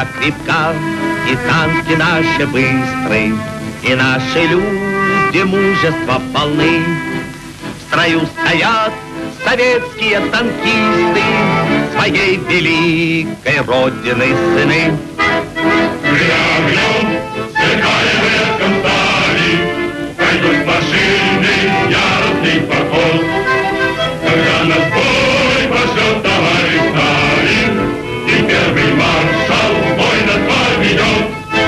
броня крепка, и танки наши быстрые, и наши люди мужества полны. В строю стоят советские танкисты, своей великой родины сыны. Огнем, сверкая блеском стали, пойдут машины, яростный поход. Когда нас бой пошлет товарищ Сталин, и первый маршал бой над вами ведет.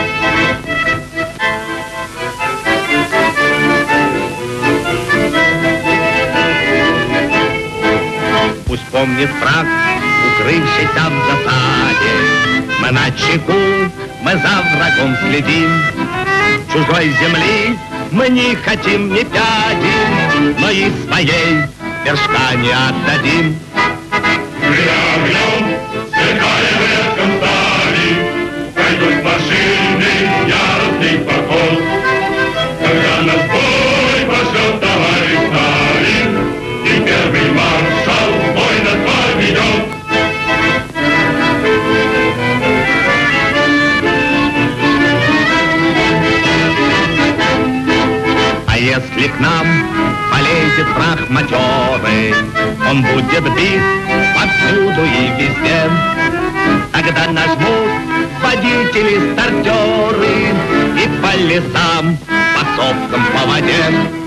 Пусть помнит враг, укрывшийся в засаде, мы на чеку, мы за врагом следим. Чужой земли мы не хотим ни пяди, но и своей вершка не отдадим. Огнем, сверкая блеском стали, пойдут машины, яростный поход. Когда нас бой пошлет товарищ Сталин, и первый маршал бой над вами ведет. А если к нам полезет враг матерый, он будет бит повсюду и везде. Тогда нажмут водители-стартеры и по лесам, по сопкам, по воде.